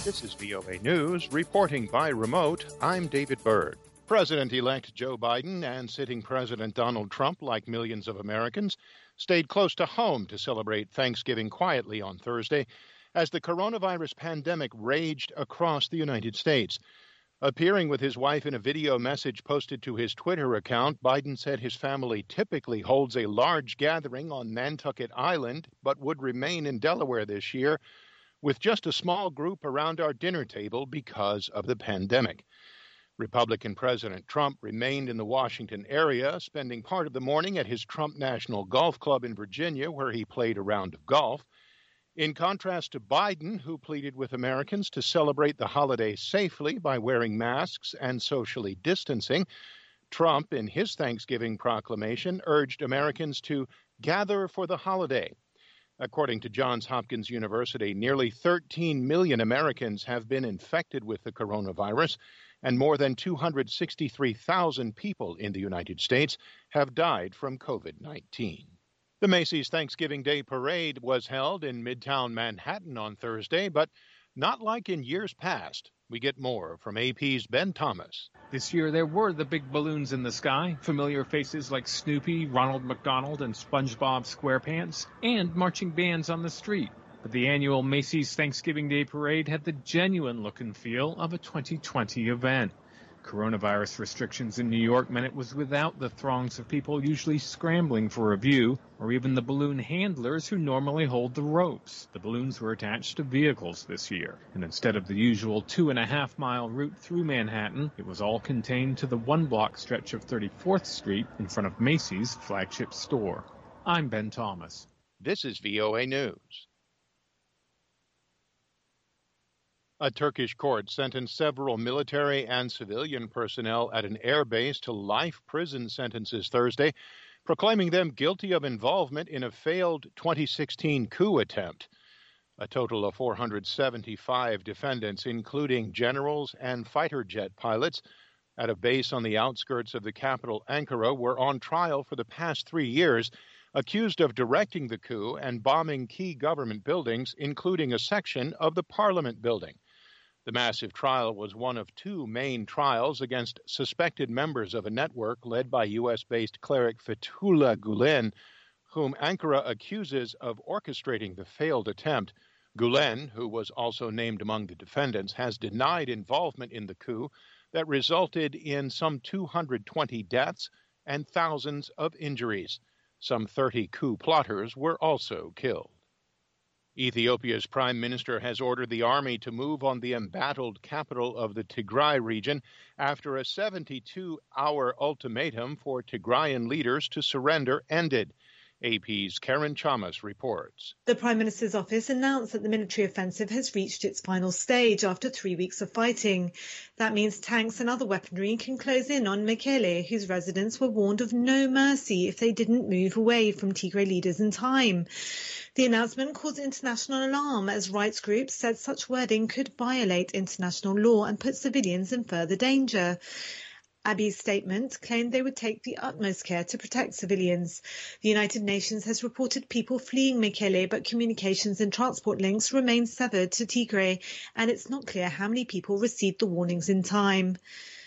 This is VOA News, reporting by remote. I'm David Byrd. President-elect Joe Biden and sitting President Donald Trump, like millions of Americans, stayed close to home to celebrate Thanksgiving quietly on Thursday as the coronavirus pandemic raged across the United States. Appearing with his wife in a video message posted to his Twitter account, Biden said his family typically holds a large gathering on Nantucket Island, but would remain in Delaware this year with just a small group around our dinner table because of the pandemic. Republican President Trump remained in the Washington area, spending part of the morning at his Trump National Golf Club in Virginia, where he played a round of golf. In contrast to Biden, who pleaded with Americans to celebrate the holiday safely by wearing masks and socially distancing, Trump, in his Thanksgiving proclamation, urged Americans to gather for the holiday. According to Johns Hopkins University, nearly 13 million Americans have been infected with the coronavirus, and more than 263,000 people in the United States have died from COVID-19. The Macy's Thanksgiving Day Parade was held in Midtown Manhattan on Thursday, but not like in years past. We get more from AP's Ben Thomas. This year there were the big balloons in the sky, familiar faces like Snoopy, Ronald McDonald, and SpongeBob SquarePants, and marching bands on the street. But the annual Macy's Thanksgiving Day Parade had the genuine look and feel of a 2020 event. Coronavirus restrictions in New York meant it was without the throngs of people usually scrambling for a view, or even the balloon handlers who normally hold the ropes. The balloons were attached to vehicles this year, and instead of the usual 2.5-mile route through Manhattan, it was all contained to the one-block stretch of 34th Street in front of Macy's flagship store. I'm Ben Thomas. This is VOA News. A Turkish court sentenced several military and civilian personnel at an air base to life prison sentences Thursday, proclaiming them guilty of involvement in a failed 2016 coup attempt. A total of 475 defendants, including generals and fighter jet pilots, at a base on the outskirts of the capital, Ankara, were on trial for the past 3 years, accused of directing the coup and bombing key government buildings, including a section of the Parliament building. The massive trial was one of two main trials against suspected members of a network led by U.S.-based cleric Fethullah Gulen, whom Ankara accuses of orchestrating the failed attempt. Gulen, who was also named among the defendants, has denied involvement in the coup that resulted in some 220 deaths and thousands of injuries. Some 30 coup plotters were also killed. Ethiopia's prime minister has ordered the army to move on the embattled capital of the Tigray region after a 72-hour ultimatum for Tigrayan leaders to surrender ended. AP's Karen Chamas reports. The Prime Minister's office announced that the military offensive has reached its final stage after 3 weeks of fighting. That means tanks and other weaponry can close in on Mekele, whose residents were warned of no mercy if they didn't move away from Tigray leaders in time. The announcement caused international alarm as rights groups said such wording could violate international law and put civilians in further danger. Abiy's statement claimed they would take the utmost care to protect civilians. The United Nations has reported people fleeing Mekele, but communications and transport links remain severed to Tigray, and it's not clear how many people received the warnings in time.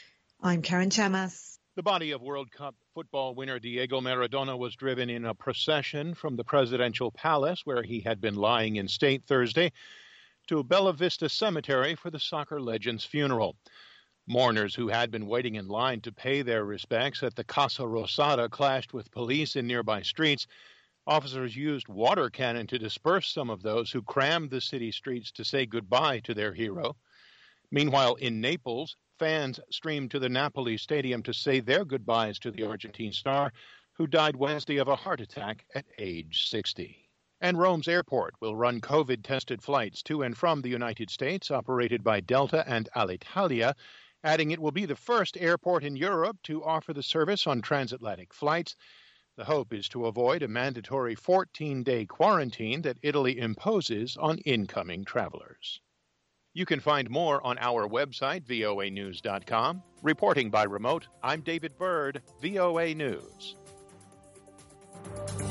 I'm Karen Chamas. The body of World Cup football winner Diego Maradona was driven in a procession from the presidential palace, where he had been lying in state Thursday, to Bella Vista Cemetery for the soccer legend's funeral. Mourners who had been waiting in line to pay their respects at the Casa Rosada clashed with police in nearby streets. Officers used water cannon to disperse some of those who crammed the city streets to say goodbye to their hero. Meanwhile, in Naples, fans streamed to the Napoli Stadium to say their goodbyes to the Argentine star, who died Wednesday of a heart attack at age 60. And Rome's airport will run COVID-tested flights to and from the United States operated by Delta and Alitalia, adding it will be the first airport in Europe to offer the service on transatlantic flights. The hope is to avoid a mandatory 14-day quarantine that Italy imposes on incoming travelers. You can find more on our website, voanews.com. Reporting by remote, I'm David Byrd, VOA News.